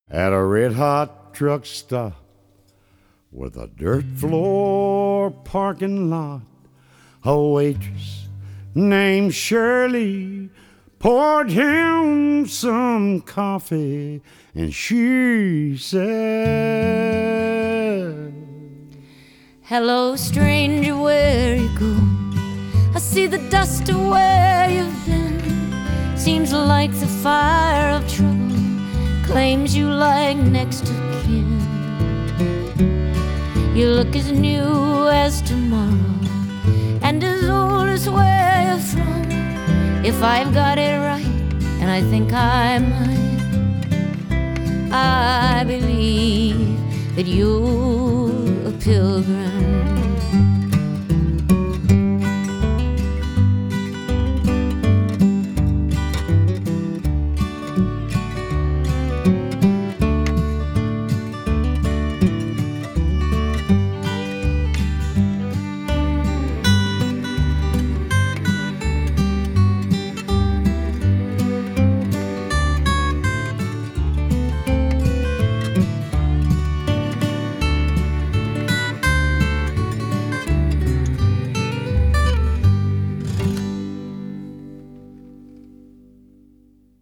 at a red-hot truck stop with a dirt floor parking lot. A waitress named Shirley poured him some coffee, and she said, "Hello, stranger, where you go? I see the dust of where you've been. Seems like the fire of trouble claims you like next of kin. You look as new as tomorrow and as old as where you're from. If I've got it right, and I think I might, I believe that you're a pilgrim